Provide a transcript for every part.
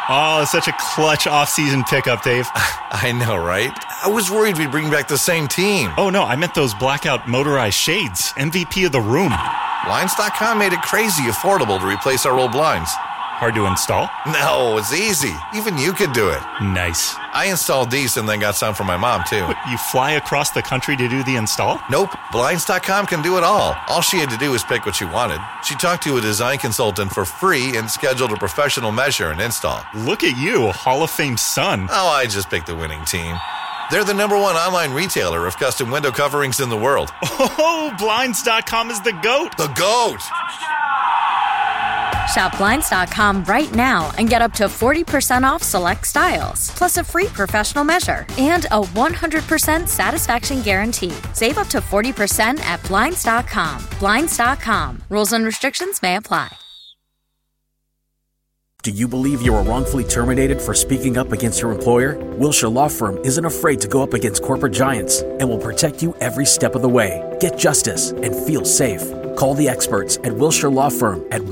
Oh, such a clutch off-season pickup, Dave. I know, right? I was worried we'd bring back the same team. Oh, no, I meant those blackout motorized shades. MVP of the room. Blinds.com made it crazy affordable to replace our old blinds. Hard to install? No, it's easy. Even you could do it. Nice. I installed these and then got some for my mom, too. What, you fly across the country to do the install? Nope. Blinds.com can do it all. All she had to do was pick what she wanted. She talked to a design consultant for free and scheduled a professional measure and install. Look at you, Hall of Fame son. Oh, I just picked the winning team. They're the #1 online retailer of custom window coverings in the world. Oh, Blinds.com is the GOAT. The GOAT! Shop Blinds.com right now and get up to 40% off select styles, plus a free professional measure and a 100% satisfaction guarantee. Save up to 40% at Blinds.com. Blinds.com. Rules and restrictions may apply. Do you believe you were wrongfully terminated for speaking up against your employer? Wilshire Law Firm isn't afraid to go up against corporate giants and will protect you every step of the way. Get justice and feel safe. Call the experts at Wilshire Law Firm at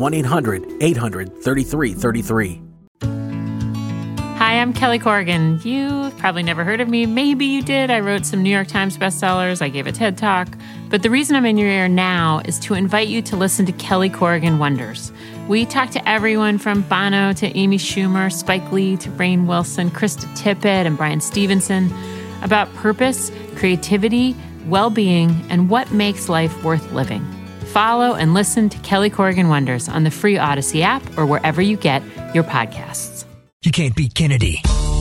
1-800-800-3333. Hi, I'm Kelly Corrigan. You've probably never heard of me. Maybe you did. I wrote some New York Times bestsellers. I gave a TED Talk. But the reason I'm in your ear now is to invite you to listen to Kelly Corrigan Wonders. We talk to everyone from Bono to Amy Schumer, Spike Lee to Rainn Wilson, Krista Tippett, and Brian Stevenson about purpose, creativity, well-being, and what makes life worth living. Follow and listen to Kelly Corrigan Wonders on the free Odyssey app or wherever you get your podcasts. You can't beat Kennedy.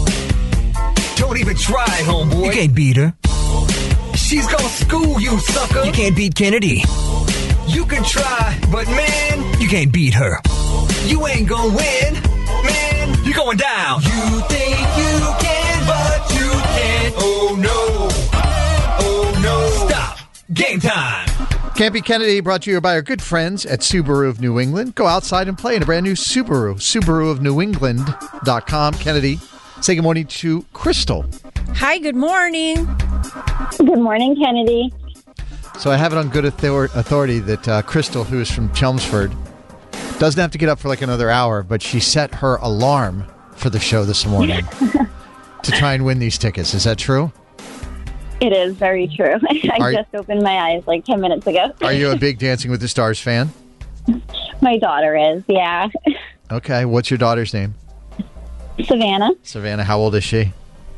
Don't even try, homeboy. You can't beat her. She's gonna school you, sucker. You can't beat Kennedy. You can try, but man, you can't beat her. You ain't gonna win, man. You're going down. You think you can, but you can't. Oh no. Oh no. Stop. Game time. Can't Beat Kennedy, brought to you by our good friends at Subaru of New England. Go outside and play in a brand new Subaru. SubaruofNewEngland.com. Kennedy, say good morning to Crystal. Hi, good morning. Good morning, Kennedy. So I have it on good authority that Crystal, who is from Chelmsford, doesn't have to get up for like another hour, but she set her alarm for the show this morning to try and win these tickets. Is that true? It is very true. I just opened my eyes like 10 minutes ago. Are you a big Dancing with the Stars fan? My daughter is, yeah. Okay, what's your daughter's name? Savannah. Savannah, how old is she?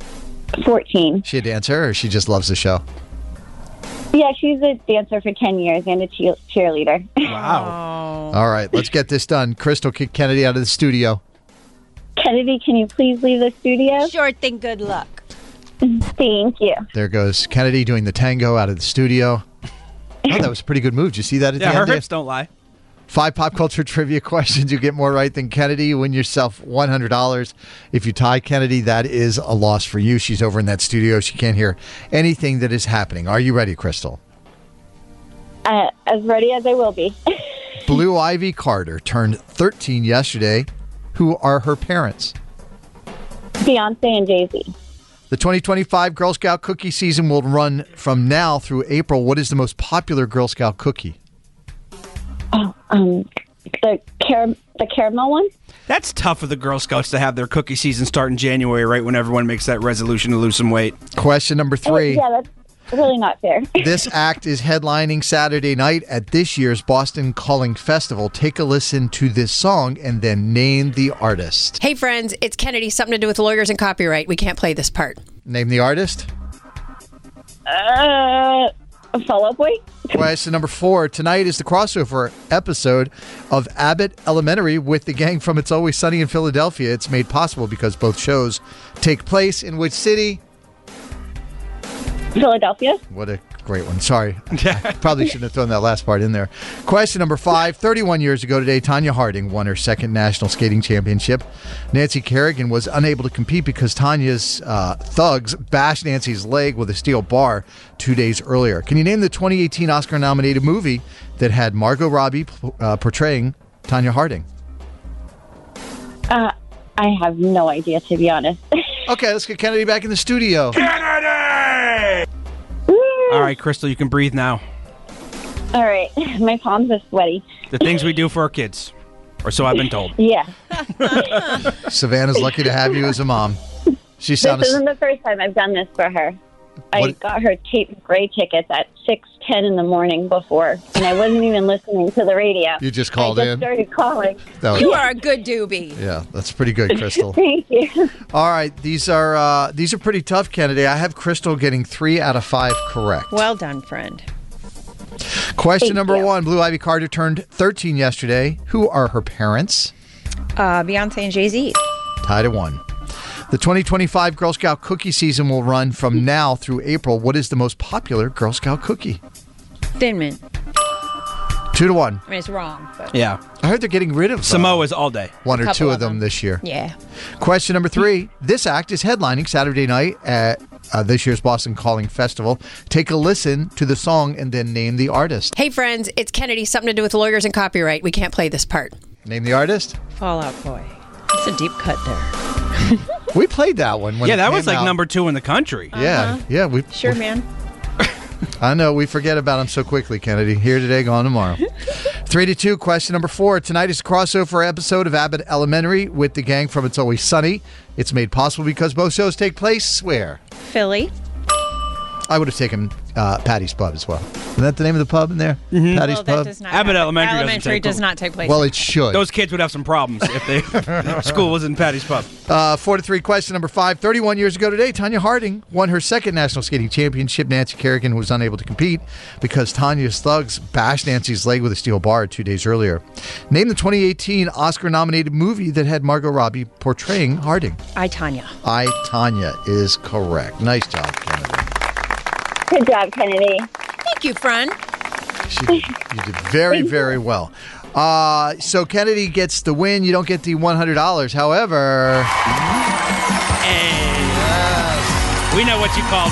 14. She a dancer or she just loves the show? Yeah, she's a dancer for 10 years and a cheerleader. Wow. All right, let's get this done. Crystal, kick Kennedy out of the studio. Kennedy, can you please leave the studio? Sure thing, good luck. Thank you. There goes Kennedy doing the tango out of the studio. Oh, that was a pretty good move. Did you see that at the end? Yeah, her hips don't lie. 5 pop culture trivia questions. You get more right than Kennedy. You win yourself $100. If you tie Kennedy, that is a loss for you. She's over in that studio. She can't hear anything that is happening. Are you ready, Crystal? As ready as I will be. Blue Ivy Carter turned 13 yesterday. Who are her parents? Beyonce and Jay-Z. The 2025 Girl Scout cookie season will run from now through April. What is the most popular Girl Scout cookie? The caramel one? That's tough for the Girl Scouts to have their cookie season start in January, right when everyone makes that resolution to lose some weight. Question number 3. Yeah, that's really not fair. This act is headlining Saturday night at this year's Boston Calling Festival. Take a listen to this song and then name the artist. Hey, friends, it's Kennedy. Something to do with lawyers and copyright. We can't play this part. Name the artist. Fall Out Boy. Question number 4. Tonight is the crossover episode of Abbott Elementary with the gang from It's Always Sunny in Philadelphia. It's made possible because both shows take place in which city? Philadelphia. What a great one. Sorry. I probably shouldn't have thrown that last part in there. Question number 5. 31 years ago today, Tonya Harding won her second national skating championship. Nancy Kerrigan was unable to compete because Tanya's thugs bashed Nancy's leg with a steel bar 2 days earlier. Can you name the 2018 Oscar-nominated movie that had Margot Robbie portraying Tonya Harding? I have no idea, to be honest. Okay, let's get Kennedy back in the studio. Kennedy! All right, Crystal, you can breathe now. All right. My palms are sweaty. The things we do for our kids, or so I've been told. Yeah. Savannah's lucky to have you as a mom. She This sounded. isn't the first time I've done this for her. I What- got her Tate Gray tickets at 6:10 in the morning before, and I wasn't even listening to the radio. You just called I just in? started calling. That was- You are a good doobie. Yeah, that's pretty good, Crystal. Thank you. All right, these are pretty tough, Kennedy. I have Crystal getting 3 out of 5 correct. Well done, friend. Question Thank number you. 1. Blue Ivy Carter turned 13 yesterday. Who are her parents? Beyonce and Jay-Z. Tied at 1. The 2025 Girl Scout cookie season will run from now through April. What is the most popular Girl Scout cookie? Thin Mint. 2 to 1. I mean, it's wrong, but Yeah. I heard they're getting rid of Samoa's all day. 1 or couple 2 of of them them. this year. yeah. Question number 3. This act is headlining Saturday night at this year's Boston Calling Festival. Take a listen to the song and then name the artist. Hey, friends, it's Kennedy. Something to do with lawyers and copyright. We can't play this part. Name the artist? Fall Out Boy. It's a deep cut there. We played that one. When Yeah, it that was came like out. number 2 in the country. Yeah, yeah. We Sure, man. I know we forget about him so quickly, Kennedy. Here today, gone tomorrow. 3 to 2. Question number 4. Tonight is a crossover episode of Abbott Elementary with the gang from It's Always Sunny. It's made possible because both shows take place where? Philly. I would have taken Patty's Pub as well. Isn't that the name of the pub in there? Mm-hmm. Patty's Well, Pub. that does not Abbott happen. Elementary doesn't Elementary take does place. not take place. Well, it should. Those kids would have some problems if they school was in Patty's Pub. 4 to 3. Question number 5. 31 years ago today, Tanya Harding won her second national skating championship. Nancy Kerrigan was unable to compete because Tanya's thugs bashed Nancy's leg with a steel bar 2 days earlier. Name the 2018 Oscar-nominated movie that had Margot Robbie portraying Harding. I, Tanya. I, Tanya is correct. Nice job, Kennedy. Good job, Kennedy. Thank you, friend. You did very, very well. So Kennedy gets the win. You don't get the $100. However, We know what you called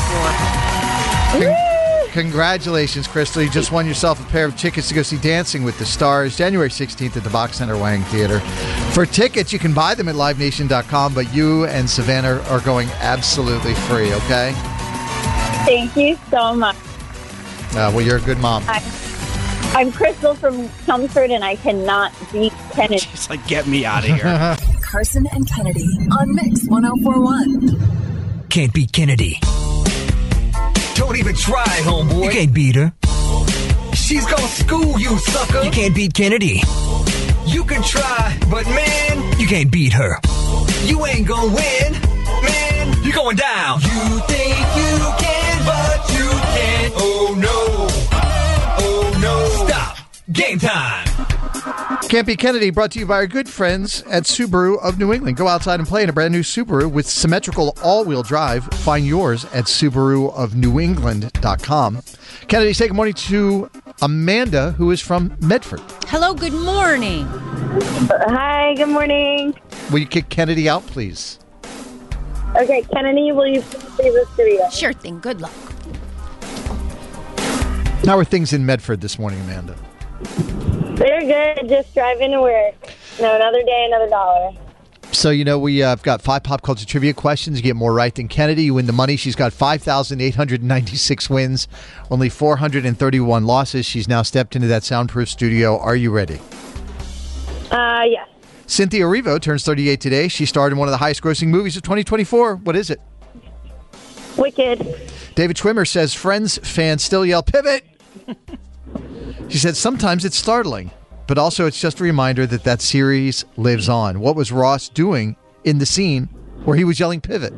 for. congratulations, Crystal. You just won yourself a pair of tickets to go see Dancing with the Stars, January 16th at the Box Center Wang Theater. For tickets, you can buy them at livenation.com, but you and Savannah are going absolutely free, okay? Thank you so much. Well, you're a good mom. I'm Crystal from Chelmsford, and I cannot beat Kennedy. It's like, get me out of here. Carson and Kennedy on Mix 1041. Can't beat Kennedy. Don't even try, homeboy. You can't beat her. She's gonna school you, sucker. You can't beat Kennedy. You can try, but man, You can't beat her. you ain't gonna win. Man, you're going down. You think you can, but you can't. Oh no. Oh no. Stop. Game time. Can't Be Kennedy, brought to you by our good friends at Subaru of New England. Go outside and play in a brand new Subaru with symmetrical all-wheel drive. Find yours at SubaruofNewEngland.com. Kennedy, say good morning to Amanda, who is from Medford. Hello, good morning. Hi, good morning. Will you kick Kennedy out, please? Okay, Kennedy, will you please leave the studio? Sure thing. Good luck. How are things in Medford this morning, Amanda? They're good. Just driving to work. No, another day, another dollar. So, you know, we've got 5 pop culture trivia questions. You get more right than Kennedy. You win the money. She's got 5,896 wins, only 431 losses. She's now stepped into that soundproof studio. Are you ready? Yes. Cynthia Erivo turns 38 today. She starred in one of the highest-grossing movies of 2024. What is it? Wicked. David Schwimmer says Friends fans still yell, "Pivot!" She said sometimes it's startling, but also it's just a reminder that that series lives on. What was Ross doing in the scene where he was yelling, "Pivot"?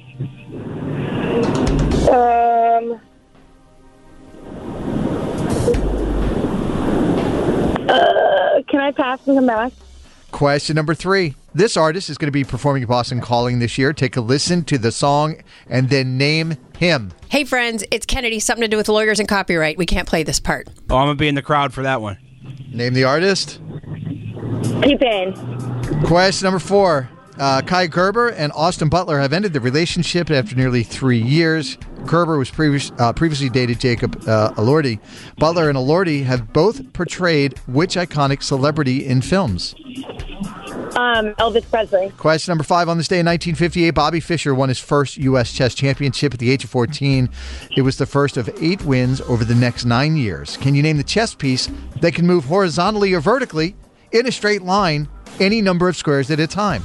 Can I pass and come back? Question number 3. This artist is going to be performing at Boston Calling this year. Take a listen to the song and then name him. Hey, friends, it's Kennedy. Something to do with lawyers and copyright. We can't play this part. Oh, I'm going to be in the crowd for that one. Name the artist. T-Pain. Question number 4. Kai Gerber and Austin Butler have ended the relationship after nearly 3 years. Gerber was previously dated Jacob Elordi. Butler and Elordi have both portrayed which iconic celebrity in films? Elvis Presley. Question number 5. On this day in 1958, Bobby Fischer won his first U.S. chess championship at the age of 14. It was the first of 8 wins over the next 9 years. Can you name the chess piece that can move horizontally or vertically in a straight line any number of squares at a time.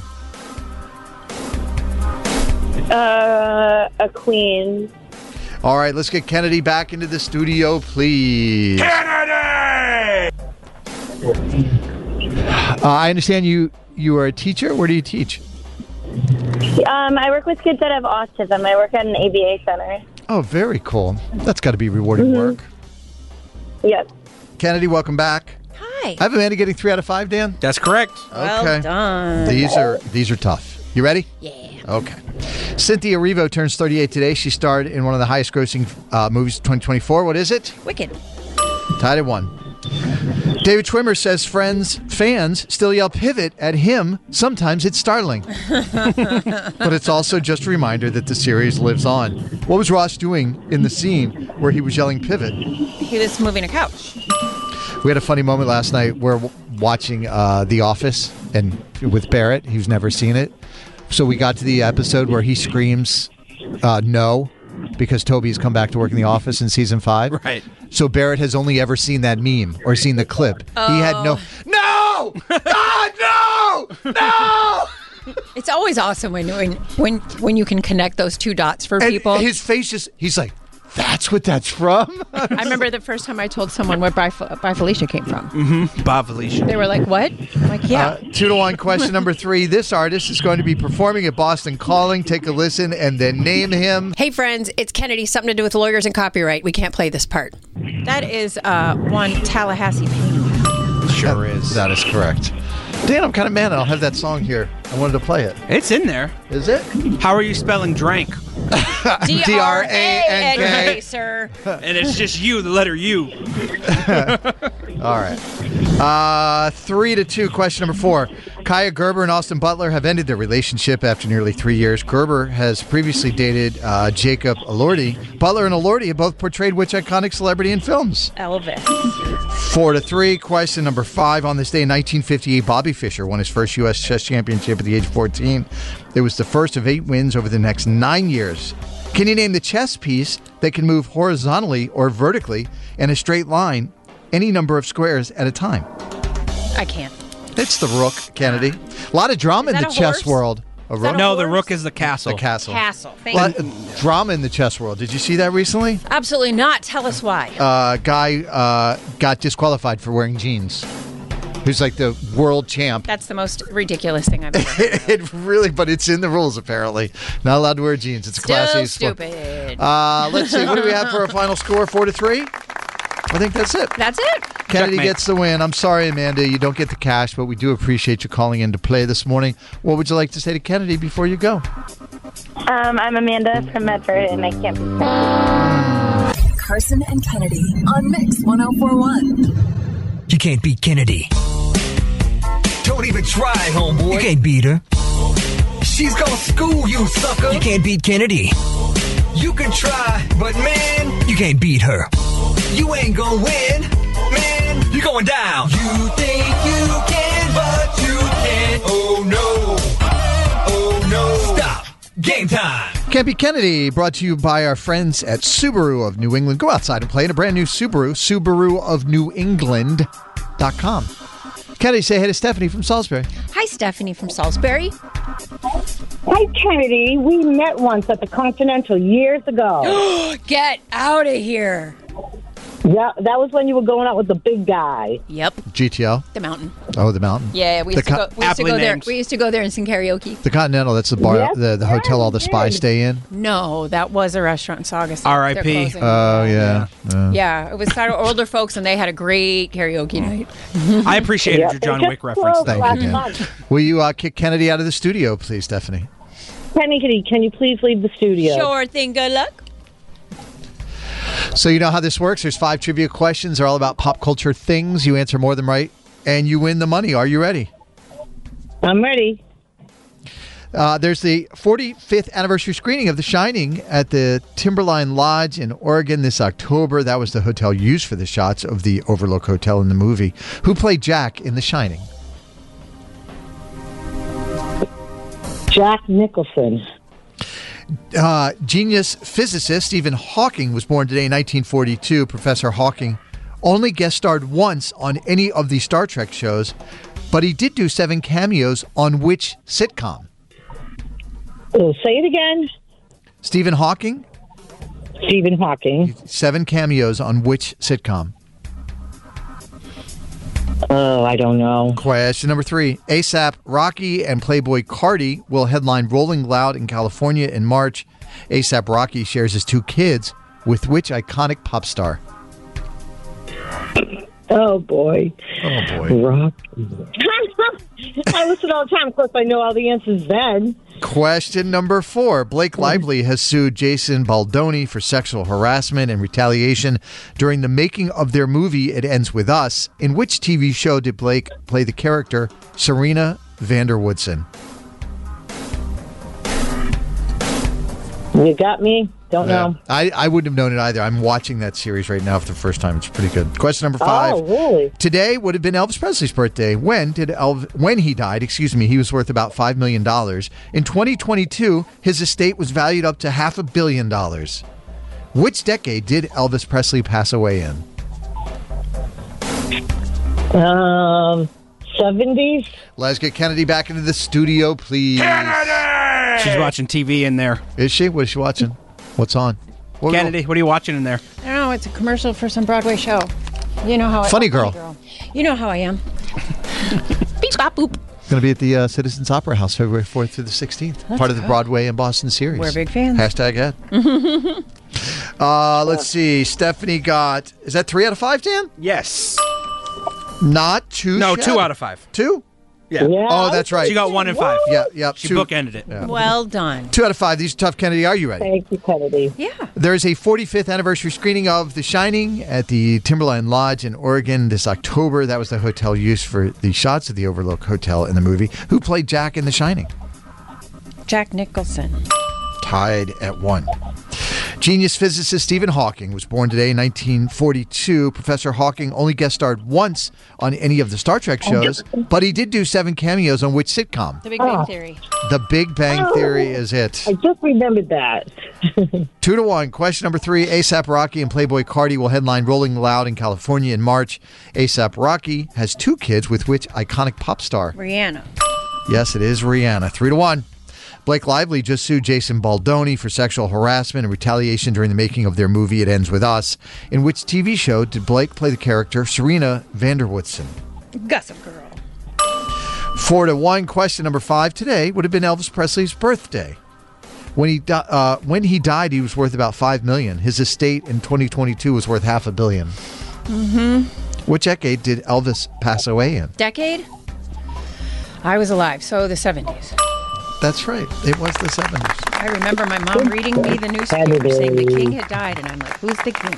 A queen. All right, let's get Kennedy back into the studio, please. Kennedy! I understand you are a teacher. Where do you teach? I work with kids that have autism. I work at an ABA center. Oh, very cool. That's got to be rewarding work. Yep. Kennedy, welcome back. Hi. I have Amanda getting 3 out of 5, Dan? That's correct. Okay. Well done. These are tough. You ready? Yeah. Okay. Cynthia Erivo turns 38 today. She starred in one of the highest grossing movies of 2024. What is it? Wicked. Tied at 1. David Schwimmer says fans still yell pivot at him. Sometimes it's startling. But it's also just a reminder that the series lives on. What was Ross doing in the scene where he was yelling pivot? He was moving a couch. We had a funny moment last night. We're watching The Office and with Barrett. He's never seen it. So we got to the episode where he screams no because Toby has come back to work in the office in season 5. Right. So Barrett has only ever seen that meme or seen the clip. He had no. God, no! It's always awesome when you can connect those two dots for people. His face he's like, that's what that's from? I remember the first time I told someone where By Felicia came from. Mm-hmm. By Felicia. They were like, what? I'm like, yeah. 2-1. Question number 3. This artist is going to be performing at Boston Calling. Take a listen and then name him. Hey, friends, it's Kennedy. Something to do with lawyers and copyright. We can't play this part. That is one Tallahassee Payne. Sure is. That is correct. Dan, I'm kind of mad. I don't have that song here. I wanted to play it. It's in there. Is it? How are you spelling drank? D-R-A-N-K, sir. And it's just you, the letter U. All right. 3-2. Question number 4. Kaya Gerber and Austin Butler have ended their relationship after nearly 3 years. Gerber has previously dated Jacob Elordi. Butler and Elordi have both portrayed which iconic celebrity in films? Elvis. 4-3. Question number 5. On this day in 1958, Bobby Fischer won his first U.S. chess championship at the age of 14. It was the first of 8 wins over the next 9 years. Can you name the chess piece that can move horizontally or vertically in a straight line any number of squares at a time? I can't. It's the rook, Kennedy. A lot of drama in the chess world. No, the rook is the castle. The castle. Thank you. Drama in the chess world. Did you see that recently? Absolutely not. Tell us why. Guy got disqualified for wearing jeans. Who's like the world champ. That's the most ridiculous thing I've ever heard. It really, but it's in the rules apparently. Not allowed to wear jeans. It's a class A sport. Stupid. Let's see. What do we have for a final score? 4-3? I think that's it. That's it. Kennedy gets the win. I'm sorry, Amanda, you don't get the cash, but we do appreciate you calling in to play this morning. What would you like to say to Kennedy before you go? I'm Amanda from Medford, and I can't be Carson and Kennedy on Mix 104.1. You can't beat Kennedy. Don't even try, homeboy. You can't beat her. She's gonna school you, sucker. You can't beat Kennedy. You can try, but man, you can't beat her. You ain't gonna win, man. You're going down. You think you can, but you can't. Oh no. Oh no. Stop. Game time. Can't Beat Kennedy, brought to you by our friends at Subaru of New England. Go outside and play in a brand new Subaru, SubaruofNewEngland.com. Kennedy, say hey to Stephanie from Salisbury. Hi, Stephanie from Salisbury. Hi, Kennedy. We met once at the Continental years ago. Get out of here. Yeah, that was when you were going out with the big guy. Yep. GTO? The Mountain. Oh, the Mountain. Yeah, we used to go there. We used to go there and sing karaoke. The Continental, that's the bar, Yes, the hotel all the spies stay in. No, that was a restaurant in Saugus. R.I.P. Oh, yeah. Yeah, it was kind of older folks, and they had a great karaoke night. I appreciated your John Wick reference. Thank you, Dan. Will you kick Kennedy out of the studio, please, Stephanie? Kennedy, can you please leave the studio? Sure thing. Good luck. So you know how this works. There's 5 trivia questions. They're all about pop culture things. You answer more than right, and you win the money. Are you ready? I'm ready. There's the 45th anniversary screening of The Shining at the Timberline Lodge in Oregon this October. That was the hotel used for the shots of the Overlook Hotel in the movie. Who played Jack in The Shining? Jack Nicholson. Genius physicist Stephen Hawking was born today in 1942. Professor Hawking only guest starred once on any of the Star Trek shows. but he did do 7 cameos on which sitcom? Oh, say it again. Stephen Hawking. 7 cameos on which sitcom? Oh, I don't know. Question number 3. A$AP Rocky and Playboy Cardi will headline Rolling Loud in California in March. A$AP Rocky shares his 2 kids with which iconic pop star? Oh, boy. Rock. I listen all the time. Of course, I know all the answers then. Question number 4. Blake Lively has sued Jason Baldoni for sexual harassment and retaliation during the making of their movie It Ends With Us. In which TV show did Blake play the character Serena Vanderwoodson? You got me? Don't know. I wouldn't have known it either. I'm watching that series right now for the first time. It's pretty good. Question number 5. Oh, really? Today would have been Elvis Presley's birthday. When he died, he was worth about $5 million. In 2022, his estate was valued up to $500 million. Which decade did Elvis Presley pass away in? 70s. Let's get Kennedy back into the studio, please. Kennedy! She's watching TV in there. Is she? What is she watching? What's on? Kennedy, what are you watching in there? I don't know. It's a commercial for some Broadway show. You know how Funny Girl. You know how I am. Beep, bop, boop. Going to be at the Citizens Opera House February 4th through the 16th. Part of the Broadway and Boston series. We're big fans. #Ed. Let's see. Stephanie got... Is that 3 out of 5, Dan? Yes. Not 2? No, 2 out of 5. 2? Yeah. Oh, that's right. She got 1 and 5. Yeah. She bookended it. Yeah. Well done. 2 out of 5. These are tough, Kennedy. Are you ready? Thank you, Kennedy. Yeah. There's a 45th anniversary screening of The Shining at the Timberline Lodge in Oregon this October. That was the hotel used for the shots of the Overlook Hotel in the movie. Who played Jack in The Shining? Jack Nicholson. Tied at 1. Genius physicist Stephen Hawking was born today in 1942. Professor Hawking only guest starred once on any of the Star Trek shows, but he did do 7 cameos on which sitcom? The Big Bang Theory. The Big Bang Theory is it. I just remembered that. 2-1. Question number 3. A$AP Rocky and Playboy Cardi will headline Rolling Loud in California in March. A$AP Rocky has 2 kids with which iconic pop star? Rihanna. Yes, it is Rihanna. 3-1. Blake Lively just sued Jason Baldoni for sexual harassment and retaliation during the making of their movie It Ends With Us. In which TV show did Blake play the character Serena Vanderwoodson? Gossip Girl. 4-1. Question number 5. Today would have been Elvis Presley's birthday. When he died, he was worth about $5 million. His estate in 2022 was worth $500 million. Mm-hmm. Which decade did Elvis pass away in? Decade? I was alive, so the 70s. That's right. It was the 70s. I remember my mom reading me the newspaper saying the king had died, and I'm like, who's the king?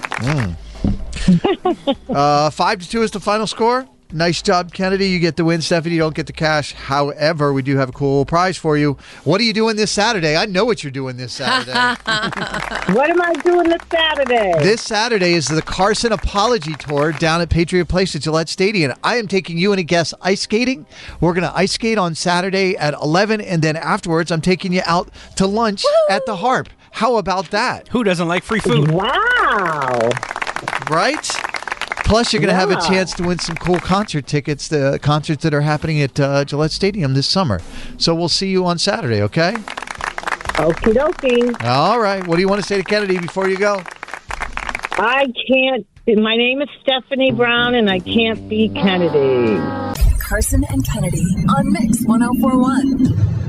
5-2 is the final score. Nice job, Kennedy. You get the win. Stephanie, you don't get the cash. However, we do have a cool prize for you. What are you doing this Saturday? I know what you're doing this Saturday. What am I doing this Saturday? This Saturday is the Carson Apology Tour down at Patriot Place at Gillette Stadium. I am taking you and a guest ice skating. We're going to ice skate on Saturday at 11, and then afterwards, I'm taking you out to lunch at the Harp. How about that? Who doesn't like free food? Wow. Right? Plus, you're going to have a chance to win some cool concert tickets, the concerts that are happening at Gillette Stadium this summer. So we'll see you on Saturday, okay? Okie dokie. All right. What do you want to say to Kennedy before you go? I can't. My name is Stephanie Brown, and I can't be Kennedy. Carson and Kennedy on Mix 104.1.